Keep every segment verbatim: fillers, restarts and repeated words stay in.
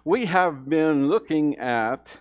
we have been looking at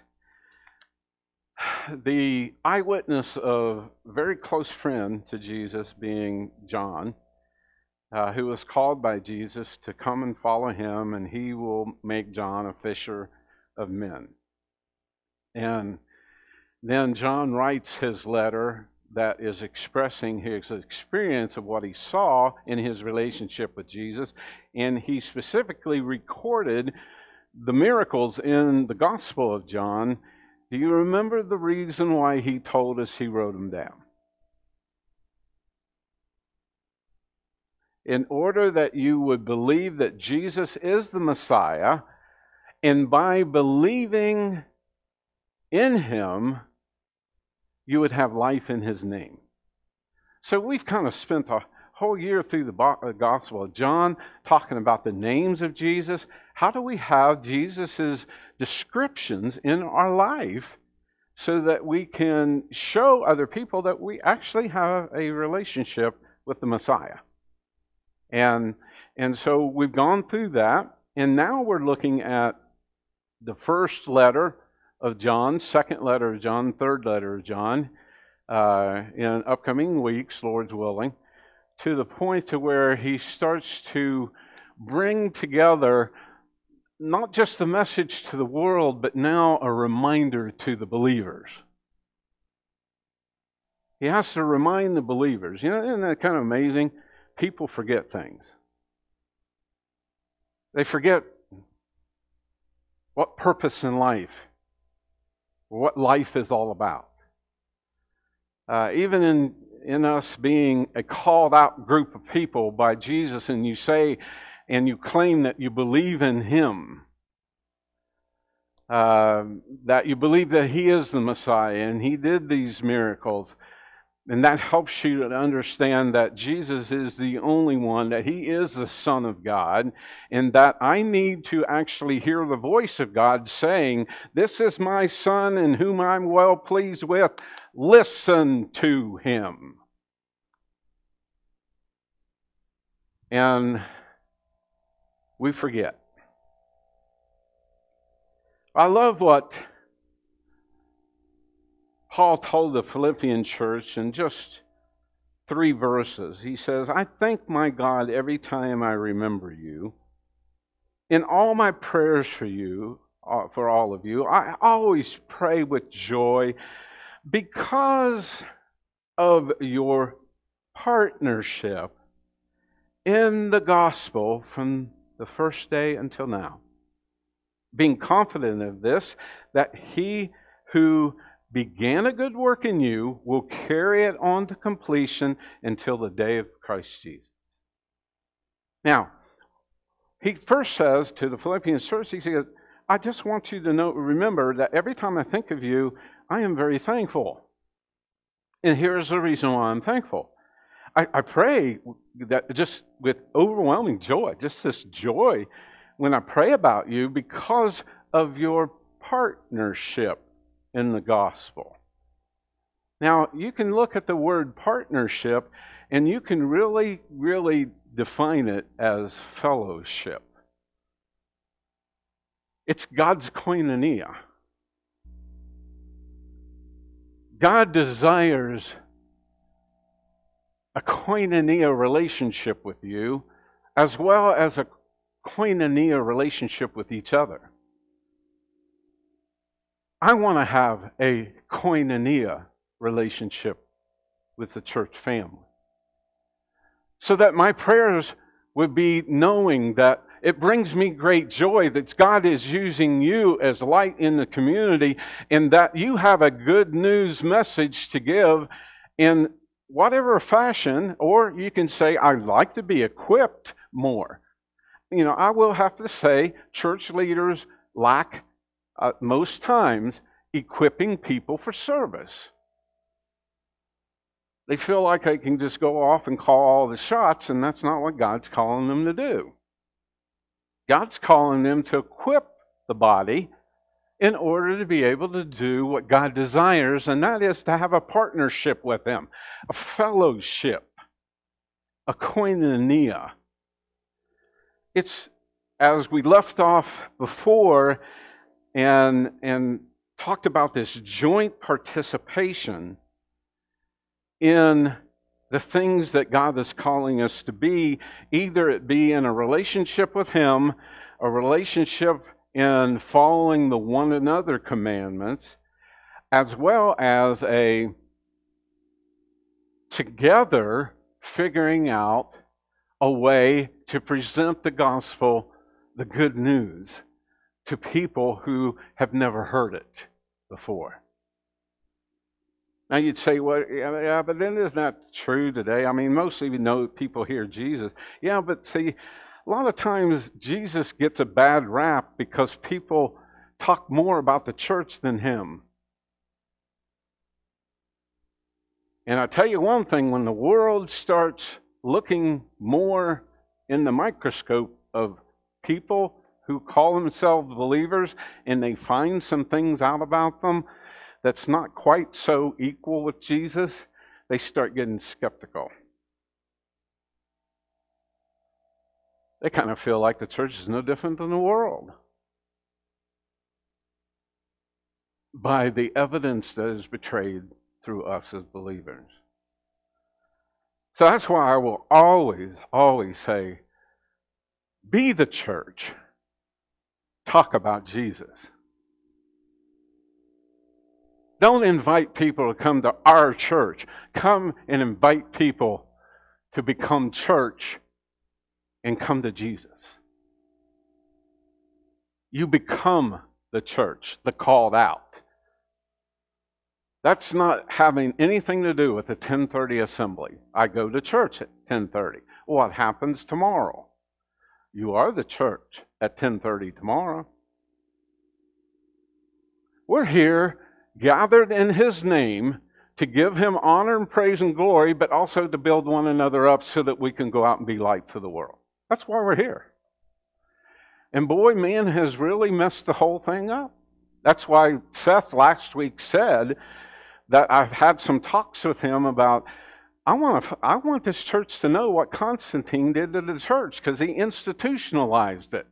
the eyewitness of a very close friend to Jesus being John, uh, who was called by Jesus to come and follow him, and he will make John a fisher of men. And then John writes his letter that is expressing his experience of what he saw in his relationship with Jesus, and he specifically recorded the miracles in the Gospel of John. Do you remember the reason why he told us he wrote them down? In order that you would believe that Jesus is the Messiah, and by believing in him, you would have life in his name. So we've kind of spent a whole year through the Gospel of John talking about the names of Jesus. How do we have Jesus's descriptions in our life so that we can show other people that we actually have a relationship with the Messiah? And, and so we've gone through that, and now we're looking at the first letter of John, second letter of John, third letter of John, uh, in upcoming weeks, Lord's willing, to the point to where he starts to bring together not just the message to the world, but now a reminder to the believers. He has to remind the believers. You know, isn't that kind of amazing? People forget things. They forget what purpose in life, what life is all about. Uh, even in, in us being a called out group of people by Jesus, and you say and you claim that you believe in him, uh, that you believe that he is the Messiah and he did these miracles, and that helps you to understand that Jesus is the only one, that he is the Son of God, and that I need to actually hear the voice of God saying, "This is my Son in whom I'm well pleased with. Listen to him." And we forget. I love what Paul told the Philippian church in just three verses. He says, "I thank my God every time I remember you. In all my prayers for you, for all of you, I always pray with joy because of your partnership in the gospel from the first day until now. Being confident of this, that he who began a good work in you will carry it on to completion until the day of Christ Jesus." Now, he first says to the Philippian church, he says, "I just want you to know, remember that every time I think of you, I am very thankful. And here's the reason why I'm thankful. I, I pray that just with overwhelming joy, just this joy when I pray about you because of your partnership in the gospel." Now, you can look at the word partnership and you can really, really define it as fellowship. It's God's koinonia. God desires a koinonia relationship with you as well as a koinonia relationship with each other. I want to have a koinonia relationship with the church family, so that my prayers would be knowing that it brings me great joy that God is using you as light in the community, and that you have a good news message to give in whatever fashion, or you can say, "I'd like to be equipped more." You know, I will have to say, church leaders lack, uh, most times, equipping people for service. They feel like they can just go off and call all the shots, and that's not what God's calling them to do. God's calling them to equip the body in order to be able to do what God desires, and that is to have a partnership with him, a fellowship, a koinonia. It's as we left off before and, and talked about this joint participation in the things that God is calling us to be, either it be in a relationship with Him, a relationship in following the one another commandments, as well as a together figuring out a way to present the gospel, the good news, to people who have never heard it before. Now you'd say, well, yeah, yeah, but then isn't that true today? I mean, mostly we know people hear Jesus. Yeah, but see, a lot of times Jesus gets a bad rap because people talk more about the church than Him. And I tell you one thing, when the world starts looking more in the microscope of people who call themselves believers and they find some things out about them that's not quite so equal with Jesus, they start getting skeptical. They kind of feel like the church is no different than the world by the evidence that is betrayed through us as believers. So that's why I will always, always say, be the church. Talk about Jesus. Don't invite people to come to our church. Come and invite people to become church and come to Jesus. You become the church, the called out. That's not having anything to do with the ten thirty assembly. I go to church at ten thirty. What happens tomorrow? You are the church at ten thirty tomorrow. We're here gathered in His name to give Him honor and praise and glory, but also to build one another up so that we can go out and be light to the world. That's why we're here. And boy, man has really messed the whole thing up. That's why Seth last week said that I've had some talks with him about, I want to, I want this church to know what Constantine did to the church, because he institutionalized it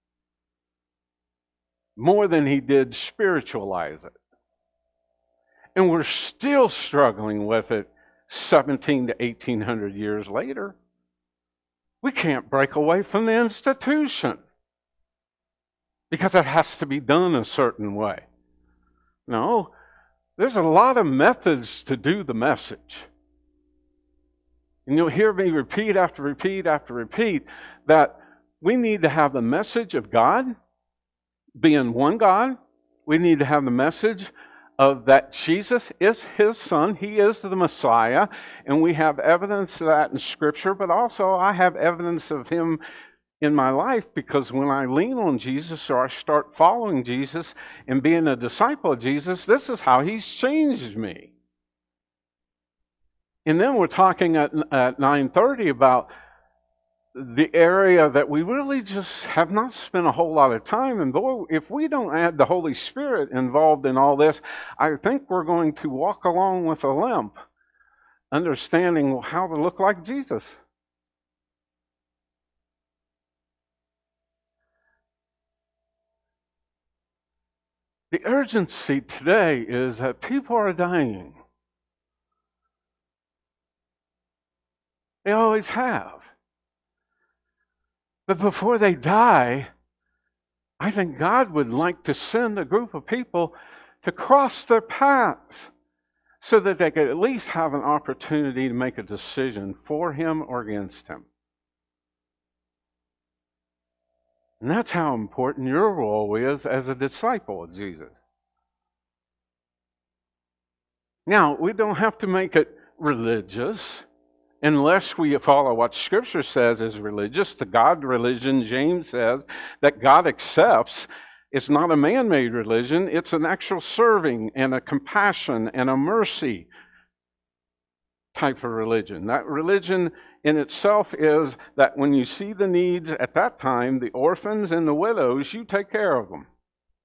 more than he did spiritualize it. And we're still struggling with it seventeen to eighteen hundred years later. We can't break away from the institution because it has to be done a certain way. No, there's a lot of methods to do the message. And you'll hear me repeat after repeat after repeat that we need to have the message of God being one God. We need to have the message of that Jesus is His Son. He is the Messiah. And we have evidence of that in Scripture, but also I have evidence of Him in my life, because when I lean on Jesus or I start following Jesus and being a disciple of Jesus, this is how He's changed me. And then we're talking at, at nine thirty about the area that we really just have not spent a whole lot of time in. Boy, if we don't add the Holy Spirit involved in all this, I think we're going to walk along with a limp, understanding how to look like Jesus. The urgency today is that people are dying. They always have. But before they die, I think God would like to send a group of people to cross their paths so that they could at least have an opportunity to make a decision for Him or against Him. And that's how important your role is as a disciple of Jesus. Now, we don't have to make it religious unless we follow what Scripture says is religious. The God religion, James says, that God accepts, it's not a man-made religion. It's an actual serving and a compassion and a mercy type of religion. That religion in itself is that when you see the needs at that time, the orphans and the widows, you take care of them.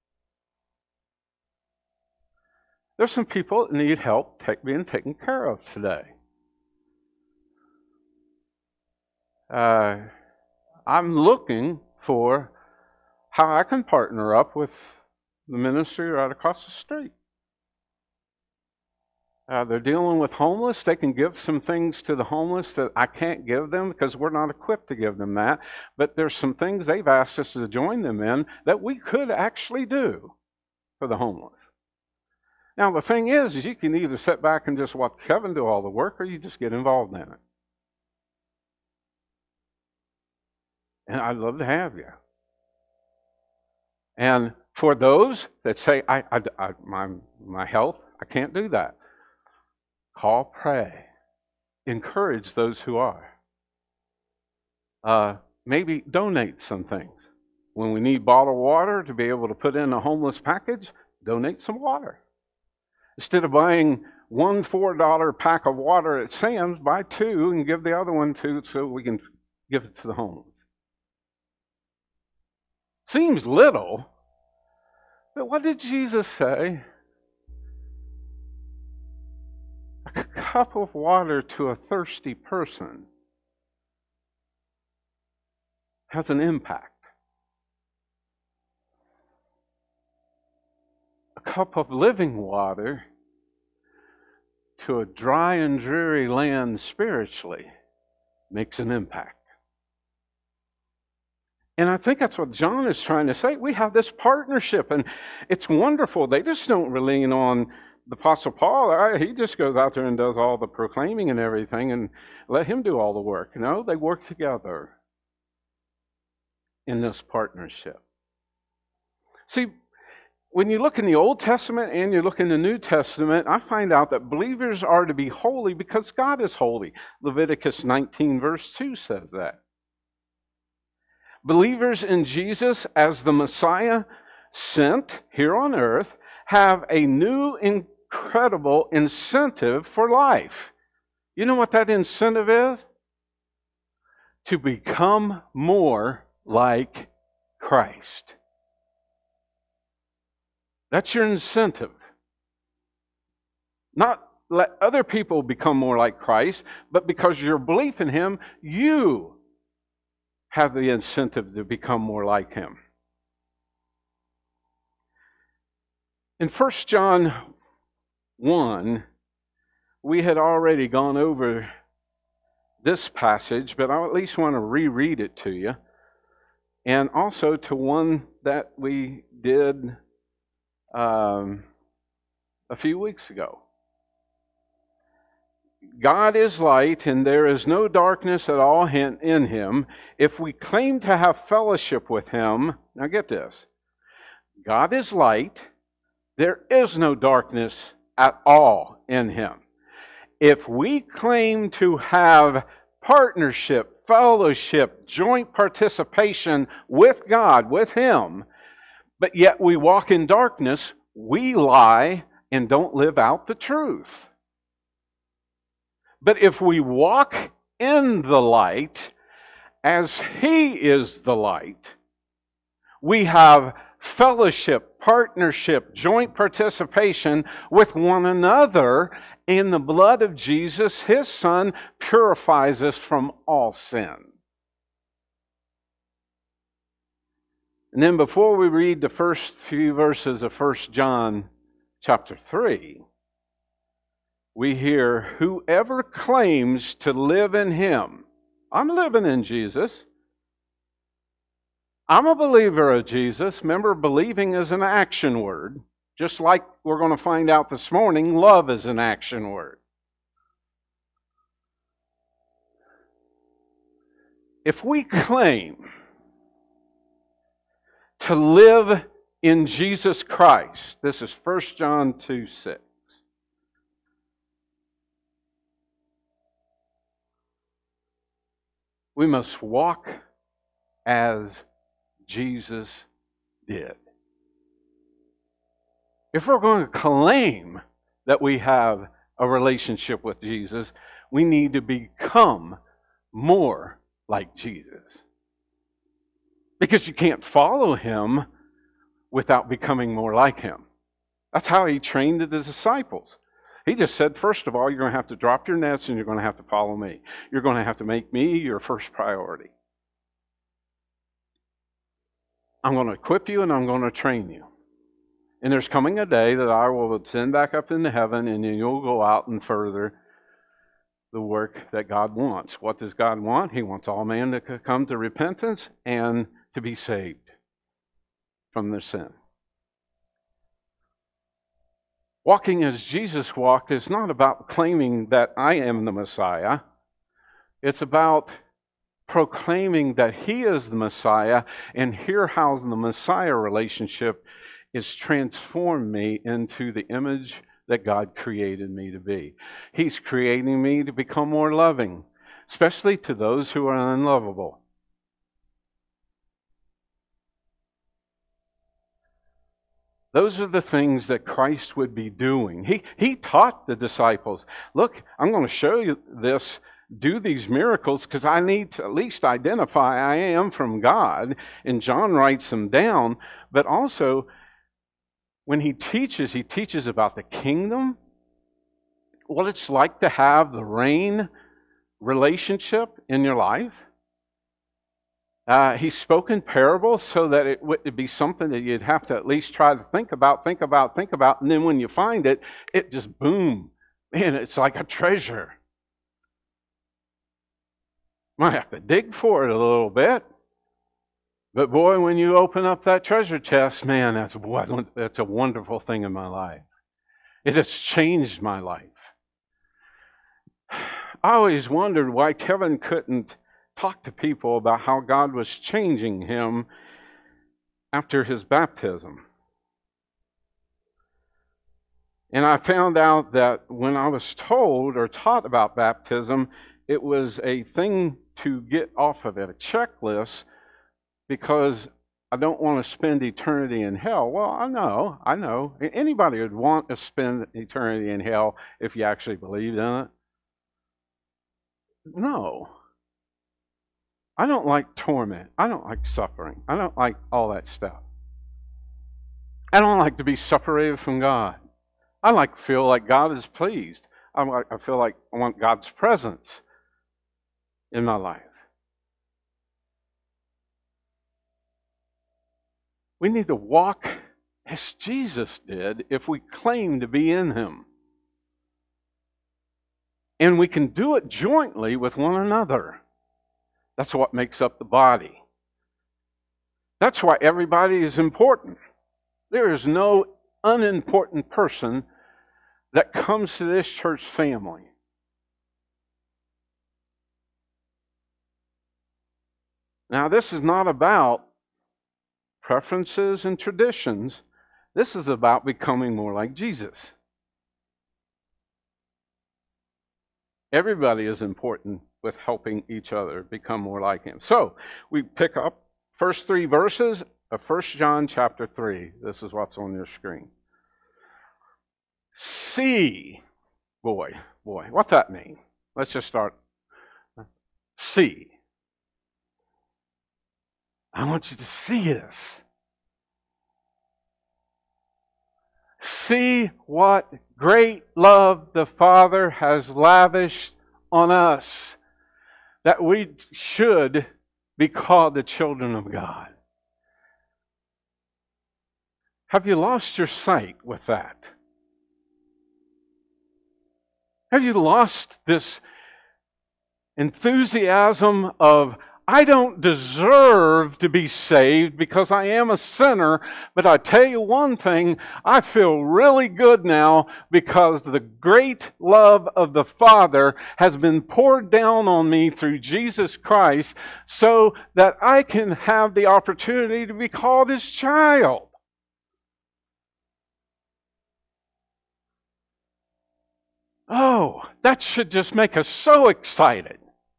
There's some people that need help take, being taken care of today. Uh, I'm looking for how I can partner up with the ministry right across the street. Uh, they're dealing with homeless. They can give some things to the homeless that I can't give them because we're not equipped to give them that. But there's some things they've asked us to join them in that we could actually do for the homeless. Now, the thing is, is you can either sit back and just watch Kevin do all the work, or you just get involved in it. And I'd love to have you. And for those that say, I, I, I, my, my health, I can't do that. Call, pray. Encourage those who are. Uh, maybe donate some things. When we need bottled water to be able to put in a homeless package, donate some water. Instead of buying one four dollar pack of water at Sam's, buy two and give the other one to so we can give it to the homeless. Seems little, but what did Jesus say? A cup of water to a thirsty person has an impact. A cup of living water to a dry and dreary land spiritually makes an impact. And I think that's what John is trying to say. We have this partnership, and it's wonderful. They just don't lean on the Apostle Paul. He just goes out there and does all the proclaiming and everything and let him do all the work. No, they work together in this partnership. See, when you look in the Old Testament and you look in the New Testament, I find out that believers are to be holy because God is holy. Leviticus nineteen verse two says that. Believers in Jesus as the Messiah sent here on earth have a new incredible incentive for life. You know what that incentive is? To become more like Christ. That's your incentive. Not let other people become more like Christ, but because your belief in Him, you have the incentive to become more like Him. In First John one, we had already gone over this passage, but I at least want to reread it to you. And also to one that we did um, a few weeks ago. God is light, and there is no darkness at all in Him. If we claim to have fellowship with Him, now get this, God is light, there is no darkness at all in Him. If we claim to have partnership, fellowship, joint participation with God, with Him, but yet we walk in darkness, we lie and don't live out the truth. But if we walk in the light as He is the light, we have fellowship, partnership, joint participation with one another, and the blood of Jesus, His Son, purifies us from all sin. And then before we read the first few verses of First John chapter three, we hear, whoever claims to live in Him. I'm living in Jesus. I'm a believer of Jesus. Remember, believing is an action word. Just like we're going to find out this morning, love is an action word. If we claim to live in Jesus Christ, this is First John two six. We must walk as Jesus did. If we're going to claim that we have a relationship with Jesus, we need to become more like Jesus. Because you can't follow Him without becoming more like Him. That's how He trained the disciples. He just said, first of all, you're going to have to drop your nets and you're going to have to follow me. You're going to have to make me your first priority. I'm going to equip you and I'm going to train you. And there's coming a day that I will ascend back up into heaven, and then you'll go out and further the work that God wants. What does God want? He wants all men to come to repentance and to be saved from their sin. Walking as Jesus walked is not about claiming that I am the Messiah. It's about proclaiming that He is the Messiah, and here how the Messiah relationship is transformed me into the image that God created me to be. He's creating me to become more loving, especially to those who are unlovable. Those are the things that Christ would be doing. He, he taught the disciples, look, I'm going to show you this, do these miracles, because I need to at least identify I am from God. And John writes them down, but also when he teaches, he teaches about the kingdom, what it's like to have the reign relationship in your life. Uh, he spoke in parables so that it would be something that you'd have to at least try to think about, think about, think about, and then when you find it, it just boom. Man, it's like a treasure. Might have to dig for it a little bit. But boy, when you open up that treasure chest, man, that's, that's a wonderful thing in my life. It has changed my life. I always wondered why Kevin couldn't talk to people about how God was changing him after his baptism. And I found out that when I was told or taught about baptism, it was a thing to get off of it, a checklist, because I don't want to spend eternity in hell. Well, I know, I know. Anybody would want to spend eternity in hell if you actually believed in it. No. I don't like torment. I don't like suffering. I don't like all that stuff. I don't like to be separated from God. I like to feel like God is pleased. I like, I feel like I want God's presence in my life. We need to walk as Jesus did if we claim to be in Him. And we can do it jointly with one another. That's what makes up the body. That's why everybody is important. There is no unimportant person that comes to this church family. Now, this is not about preferences and traditions. This is about becoming more like Jesus. Everybody is important with helping each other become more like Him. So, we pick up first three verses of First John chapter three. This is what's on your screen. See, boy, boy, what's that mean? Let's just start. See. I want you to see this. See what great love the Father has lavished on us, that we should be called the children of God. Have you lost your sight with that? Have you lost this enthusiasm of, I don't deserve to be saved because I am a sinner, but I tell you one thing, I feel really good now because the great love of the Father has been poured down on me through Jesus Christ so that I can have the opportunity to be called His child. Oh, that should just make us so excited.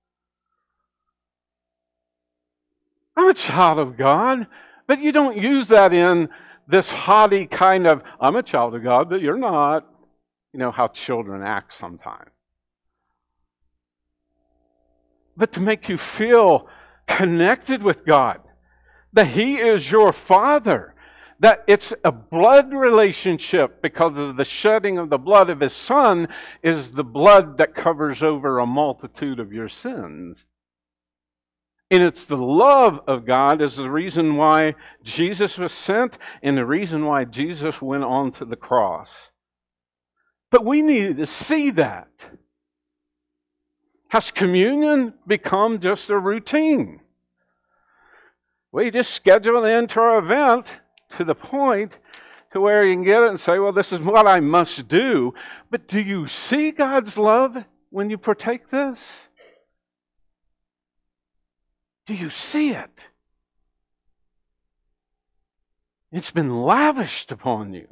I'm a child of God, but you don't use that in this haughty kind of, I'm a child of God, but you're not. You know how children act sometimes. But to make you feel connected with God, that He is your Father, that it's a blood relationship because of the shedding of the blood of His Son is the blood that covers over a multitude of your sins. And it's the love of God is the reason why Jesus was sent and the reason why Jesus went on to the cross. But we needed to see that. Has communion become just a routine? We just schedule it into our event to the point to where you can get it and say, well, this is what I must do. But do you see God's love when you partake this? Do you see it? It's been lavished upon you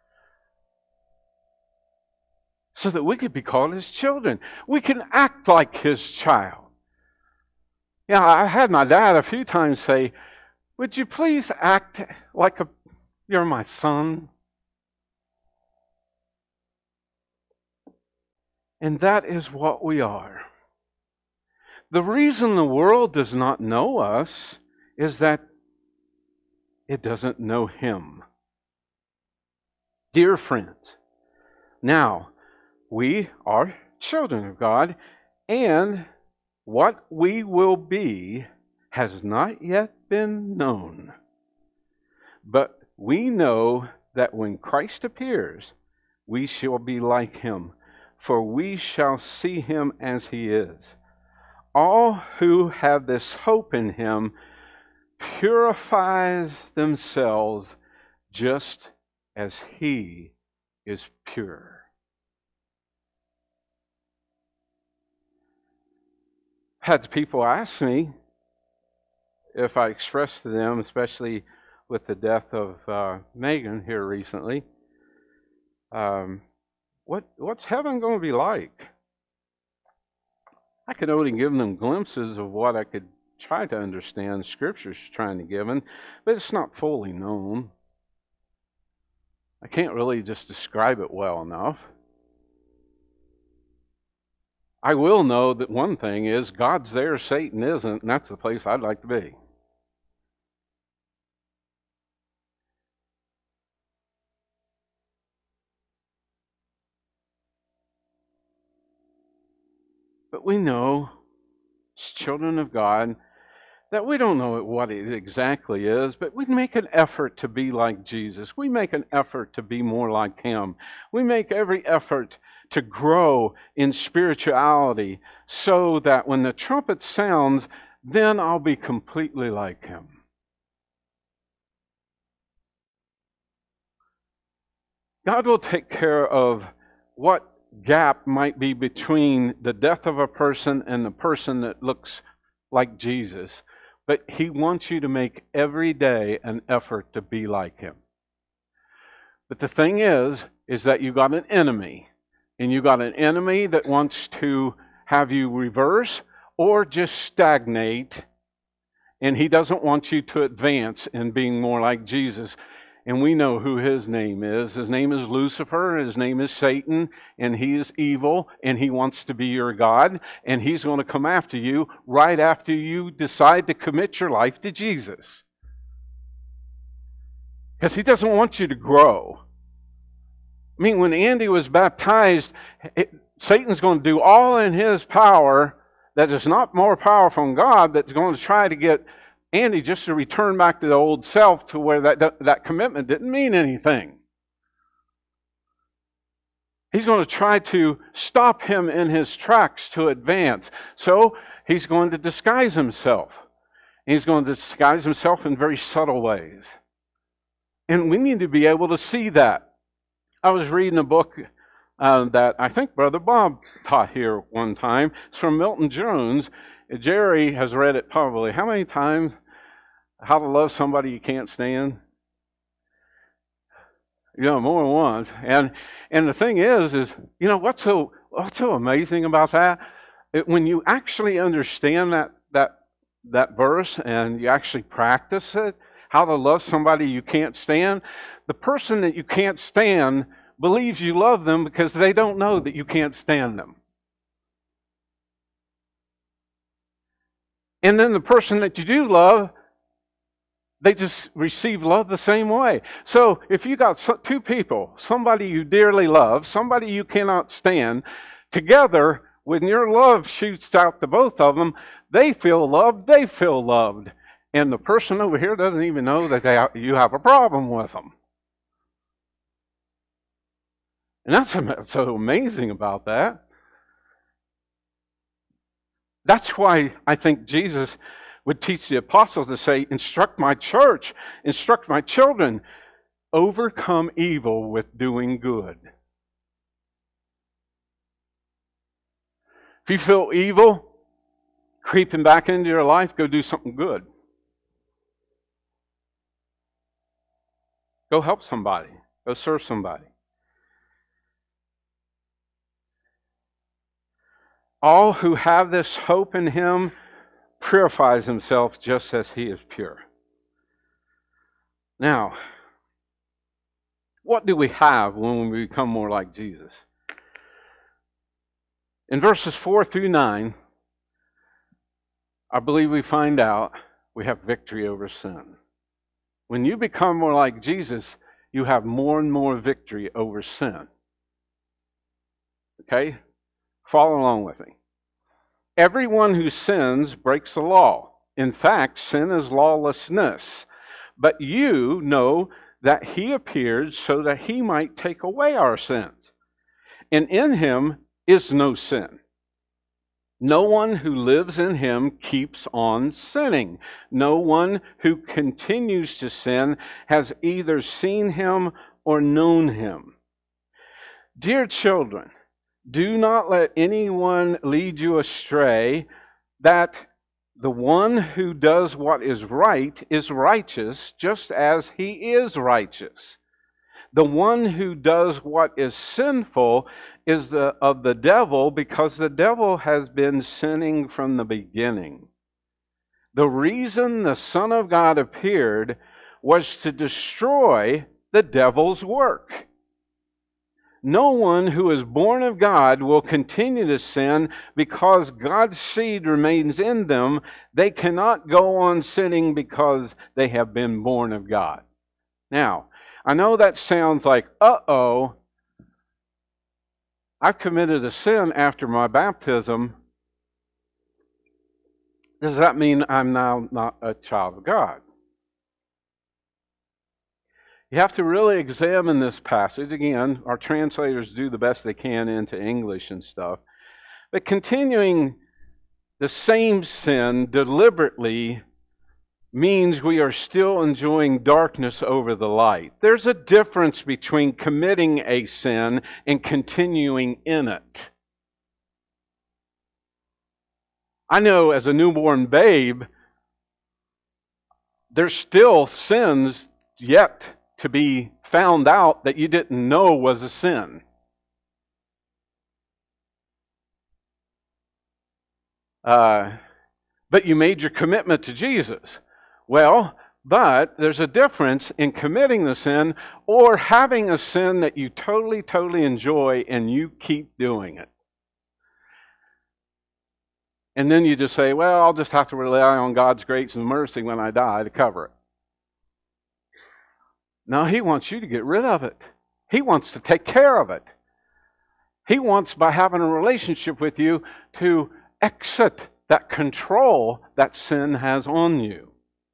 so that we could be called His children. We can act like His child. Yeah, I had my dad a few times say, would you please act like a, you're my son? And that is what we are. The reason the world does not know us is that it doesn't know Him. Dear friends, now we are children of God, and what we will be has not yet been known. But we know that when Christ appears, we shall be like Him, for we shall see Him as He is. All who have this hope in Him purifies themselves just as He is pure. Had people ask me if I expressed to them, especially with the death of uh, Megan here recently, um, what what's heaven going to be like? I could only give them glimpses of what I could try to understand Scripture's trying to give them, but it's not fully known. I can't really just describe it well enough. I will know that one thing is God's there, Satan isn't, and that's the place I'd like to be. But we know, as children of God, that we don't know what it exactly is, but we make an effort to be like Jesus. We make an effort to be more like Him. We make every effort to grow in spirituality so that when the trumpet sounds, then I'll be completely like Him. God will take care of what gap might be between the death of a person and the person that looks like Jesus. But He wants you to make every day an effort to be like Him. But the thing is, is that you got an enemy. And you got an enemy that wants to have you reverse or just stagnate. And he doesn't want you to advance in being more like Jesus. And we know who his name is. His name is Lucifer. His name is Satan. And he is evil. And he wants to be your God. And he's going to come after you right after you decide to commit your life to Jesus. Because he doesn't want you to grow. I mean, when Andy was baptized, it, Satan's going to do all in his power that is not more powerful than God, that's going to try to get Andy just to return back to the old self to where that, that commitment didn't mean anything. He's going to try to stop him in his tracks to advance. So he's going to disguise himself. He's going to disguise himself in very subtle ways. And we need to be able to see that. I was reading a book uh, that I think Brother Bob taught here one time. It's from Milton Jones. Jerry has read it probably how many times? How to Love Somebody You Can't Stand. You know, more than once. And and the thing is, is you know what's so what's so amazing about that? It, when you actually understand that that that verse and you actually practice it, how to love somebody you can't stand. The person that you can't stand believes you love them because they don't know that you can't stand them. And then the person that you do love, they just receive love the same way. So if you got two people, somebody you dearly love, somebody you cannot stand, together, when your love shoots out to both of them, They feel loved. They feel loved. And the person over here doesn't even know that they, you have a problem with them. And that's what's so amazing about that. That's why I think Jesus would teach the apostles to say, instruct my church, instruct my children, overcome evil with doing good. If you feel evil creeping back into your life, go do something good. Go help somebody. Go serve somebody. All who have this hope in Him purifies himself just as He is pure. Now, what do we have when we become more like Jesus? In verses four through nine, I believe we find out we have victory over sin. When you become more like Jesus, you have more and more victory over sin. Okay? Follow along with me. Everyone who sins breaks the law. In fact, sin is lawlessness. But you know that He appeared so that He might take away our sins. And in Him is no sin. No one who lives in Him keeps on sinning. No one who continues to sin has either seen Him or known Him. Dear children, do not let anyone lead you astray, that the one who does what is right is righteous, just as he is righteous. The one who does what is sinful is the, of the devil, because the devil has been sinning from the beginning. The reason the Son of God appeared was to destroy the devil's work. No one who is born of God will continue to sin because God's seed remains in them. They cannot go on sinning because they have been born of God. Now, I know that sounds like, uh-oh, I've committed a sin after my baptism. Does that mean I'm now not a child of God? You have to really examine this passage. Again, our translators do the best they can into English and stuff. But continuing the same sin deliberately means we are still enjoying darkness over the light. There's a difference between committing a sin and continuing in it. I know as a newborn babe, there's still sins yet to be found out that you didn't know was a sin. Uh, but you made your commitment to Jesus. Well, but there's a difference in committing the sin or having a sin that you totally, totally enjoy and you keep doing it. And then you just say, well, I'll just have to rely on God's grace and mercy when I die to cover it. No, He wants you to get rid of it. He wants to take care of it. He wants, by having a relationship with you, to exit that control that sin has on you.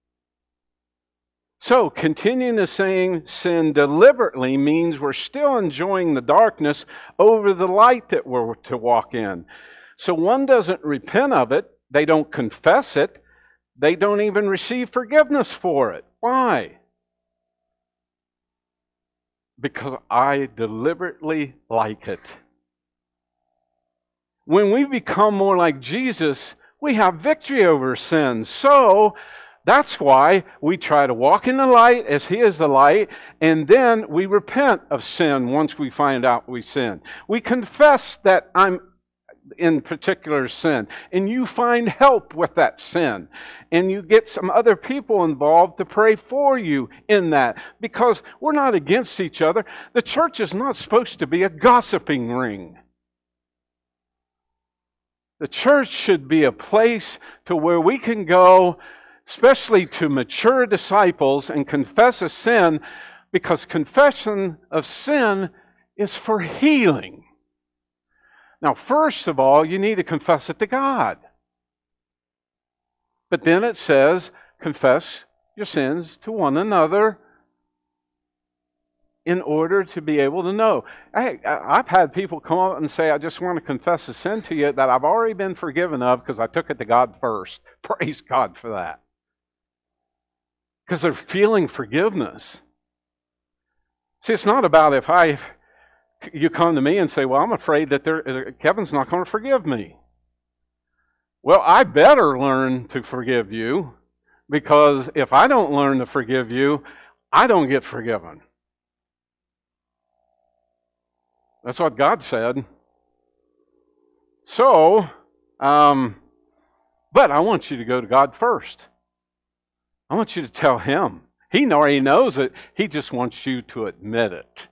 So, continuing to saying sin deliberately means we're still enjoying the darkness over the light that we're to walk in. So one doesn't repent of it. They don't confess it. They don't even receive forgiveness for it. Why? Because I deliberately like it. When we become more like Jesus, we have victory over sin. So, that's why we try to walk in the light as He is the light, and then we repent of sin once we find out we sin. We confess that I'm in particular sin, and you find help with that sin, and you get some other people involved to pray for you in that, because we're not against each other. The church is not supposed to be a gossiping ring. The church should be a place to where we can go, especially to mature disciples, and confess a sin, because confession of sin is for healing. Now, first of all, you need to confess it to God. But then it says, confess your sins to one another in order to be able to know. Hey, I've had people come up and say, I just want to confess a sin to you that I've already been forgiven of because I took it to God first. Praise God for that. Because they're feeling forgiveness. See, it's not about if I, you come to me and say, well, I'm afraid that there, Kevin's not going to forgive me. Well, I better learn to forgive you, because if I don't learn to forgive you, I don't get forgiven. That's what God said. So, um, but I want you to go to God first. I want you to tell Him. He already knows it. He just wants you to admit it.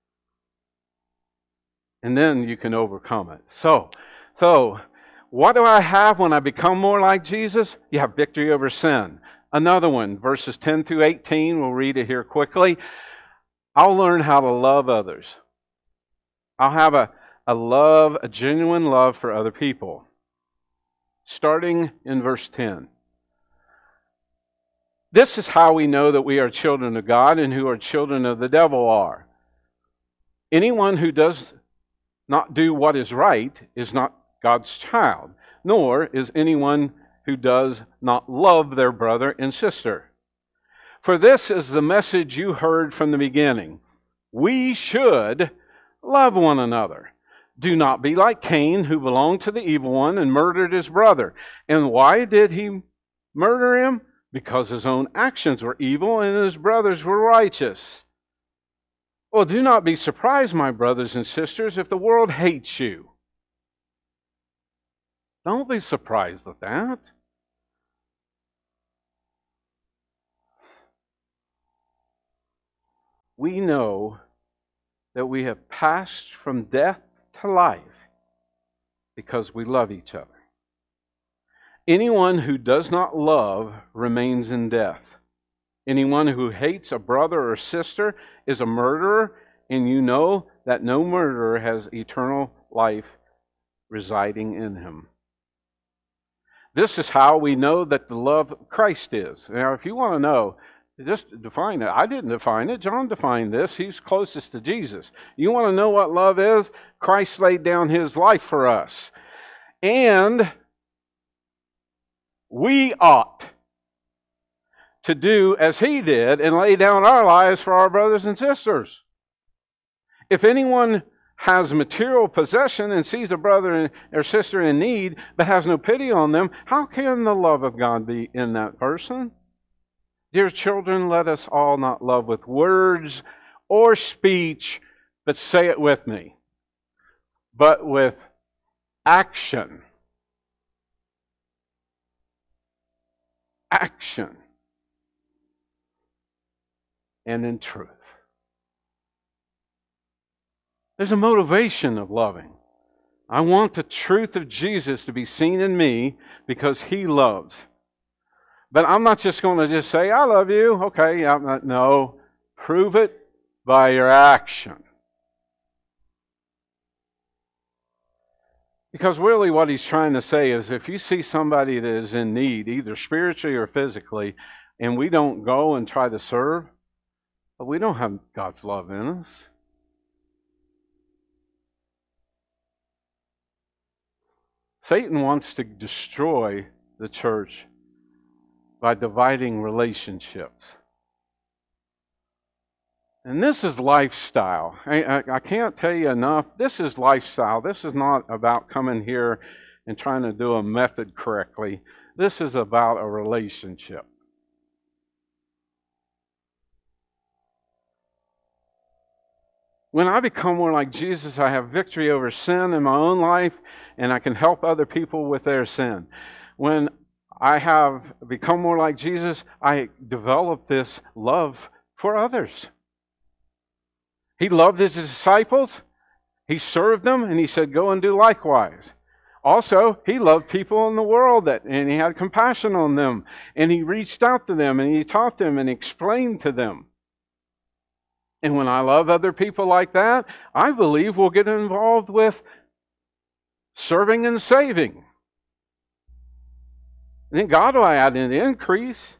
And then you can overcome it. So, so what do I have when I become more like Jesus? You have victory over sin. Another one, verses ten through eighteen, we'll read it here quickly. I'll learn how to love others. I'll have a, a love, a genuine love for other people. Starting in verse ten. This is how we know that we are children of God and who are children of the devil are. Anyone who does not do what is right is not God's child, nor is anyone who does not love their brother and sister. For this is the message you heard from the beginning. We should love one another. Do not be like Cain, who belonged to the evil one and murdered his brother. And why did he murder him? Because his own actions were evil and his brothers were righteous. Well, do not be surprised, my brothers and sisters, if the world hates you. Don't be surprised at that. We know that we have passed from death to life because we love each other. Anyone who does not love remains in death. Anyone who hates a brother or sister is a murderer, and you know that no murderer has eternal life residing in him. This is how we know that the love of Christ is. Now, if you want to know, just define it. I didn't define it. John defined this. He's closest to Jesus. You want to know what love is? Christ laid down His life for us. And we ought to do as He did and lay down our lives for our brothers and sisters. If anyone has material possession and sees a brother or sister in need but has no pity on them, how can the love of God be in that person? Dear children, let us all not love with words or speech, but say it with me, but with action. Action. And in truth. There's a motivation of loving. I want the truth of Jesus to be seen in me because He loves. But I'm not just going to just say, I love you. Okay, I'm not, no. Prove it by your action. Because really what He's trying to say is if you see somebody that is in need, either spiritually or physically, and we don't go and try to serve, we don't have God's love in us. Satan wants to destroy the church by dividing relationships. And this is lifestyle. I, I, I can't tell you enough. This is lifestyle. This is not about coming here and trying to do a method correctly. This is about a relationship. When I become more like Jesus, I have victory over sin in my own life, and I can help other people with their sin. When I have become more like Jesus, I develop this love for others. He loved His disciples. He served them, and He said, go and do likewise. Also, He loved people in the world, that, and He had compassion on them, and He reached out to them, and He taught them, and explained to them. And when I love other people like that, I believe we'll get involved with serving and saving. And then God will add an increase.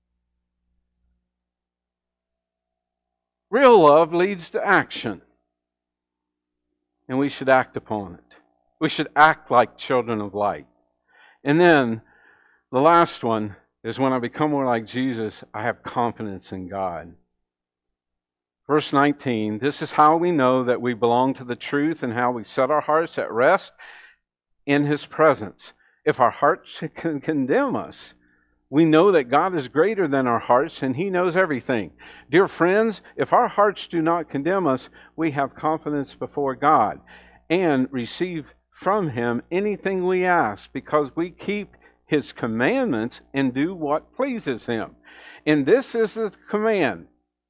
Real love leads to action. And we should act upon it. We should act like children of light. And then the last one is when I become more like Jesus, I have confidence in God. Verse nineteen, this is how we know that we belong to the truth and how we set our hearts at rest in His presence. If our hearts can condemn us, we know that God is greater than our hearts and He knows everything. Dear friends, if our hearts do not condemn us, we have confidence before God and receive from Him anything we ask because we keep His commandments and do what pleases Him. And this is the command: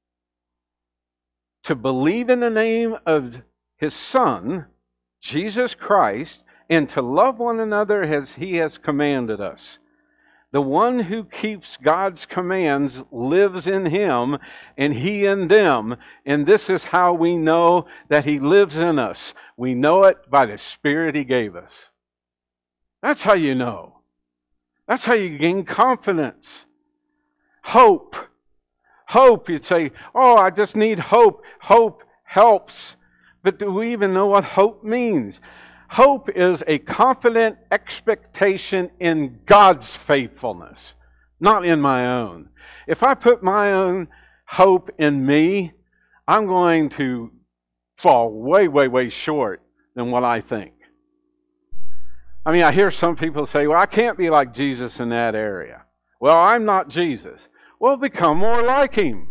to believe in the name of His Son, Jesus Christ, and to love one another as He has commanded us. The one who keeps God's commands lives in Him, and He in them. And this is how we know that He lives in us. We know it by the Spirit He gave us. That's how you know. That's how you gain confidence. Hope. Hope, you'd say, oh, I just need hope. Hope helps. But do we even know what hope means? Hope is a confident expectation in God's faithfulness, not in my own. If I put my own hope in me, I'm going to fall way, way, way short than what I think. I mean, I hear some people say, well, I can't be like Jesus in that area. Well, I'm not Jesus. Well, become more like Him.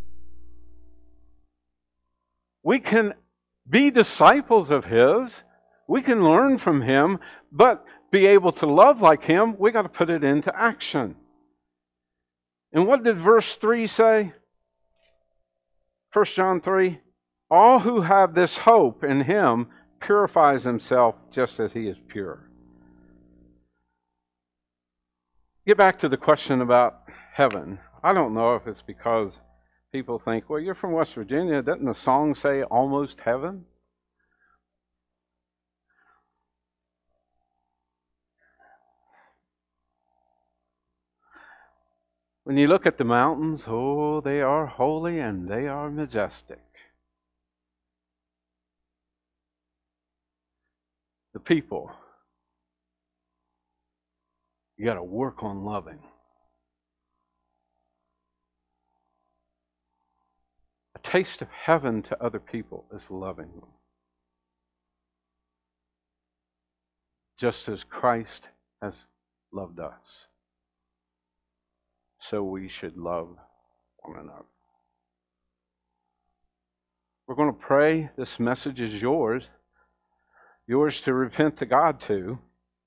We can be disciples of His. We can learn from Him, but be able to love like Him, we got to put it into action. And what did verse three say? First John three. All who have this hope in Him purifies himself just as He is pure. Get back to the question about heaven. I don't know if it's because people think, well, you're from West Virginia. Doesn't the song say almost heaven? When you look at the mountains, oh, they are holy and they are majestic. The people, you got to work on loving. A taste of heaven to other people is loving them. Just as Christ has loved us, so we should love one another. We're going to pray. This message is yours. Yours to repent to God to.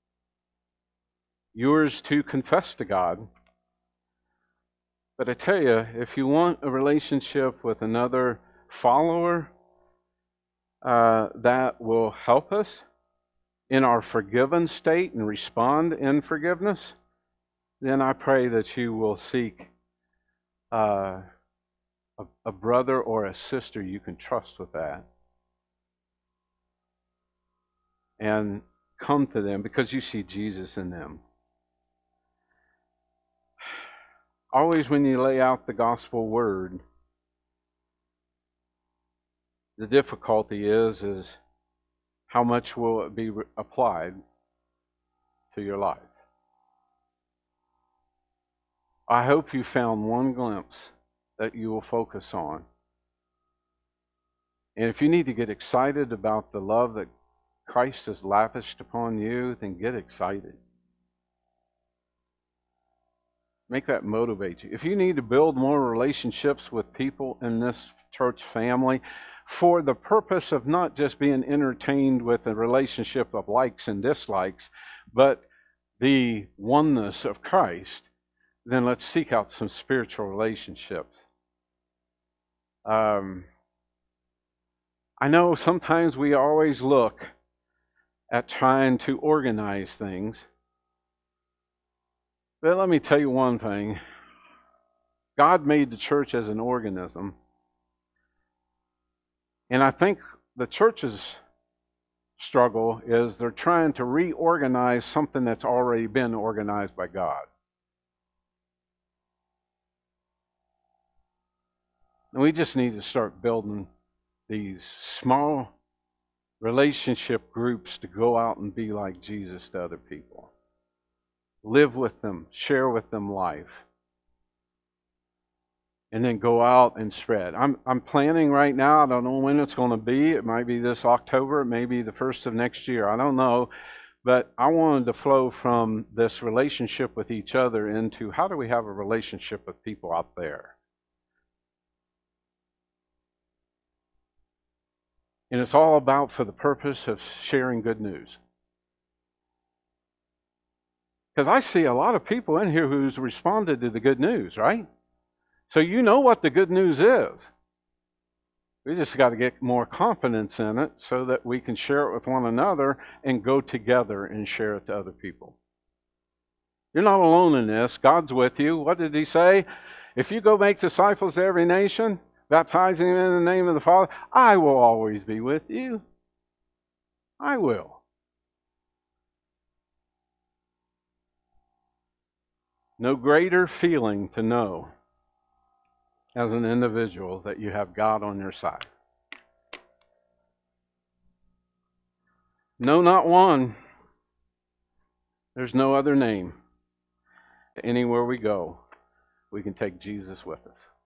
Yours to confess to God. But I tell you, if you want a relationship with another follower uh, that will help us in our forgiven state and respond in forgiveness, then I pray that you will seek uh, a, a brother or a sister you can trust with that. And come to them because you see Jesus in them. Always when you lay out the gospel word, the difficulty is, is how much will it be applied to your life? I hope you found one glimpse that you will focus on. And if you need to get excited about the love that Christ has lavished upon you, then get excited. Make that motivate you. If you need to build more relationships with people in this church family for the purpose of not just being entertained with a relationship of likes and dislikes, but the oneness of Christ, then let's seek out some spiritual relationships. Um, I know sometimes we always look at trying to organize things. But let me tell you one thing. God made the church as an organism. And I think the church's struggle is they're trying to reorganize something that's already been organized by God. And we just need to start building these small relationship groups to go out and be like Jesus to other people. Live with them, share with them life. And then go out and spread. I'm I'm planning right now. I don't know when it's going to be. It might be this October. It may be the first of next year. I don't know. But I wanted to flow from this relationship with each other into how do we have a relationship with people out there? And it's all about for the purpose of sharing good news. Because I see a lot of people in here who's responded to the good news, right? So you know what the good news is. We just got to get more confidence in it so that we can share it with one another and go together and share it to other people. You're not alone in this. God's with you. What did he say? If you go make disciples of every nation, baptizing them in the name of the Father, I will always be with you. I will. No greater feeling to know as an individual that you have God on your side. No, not one. There's no other name. Anywhere we go, we can take Jesus with us.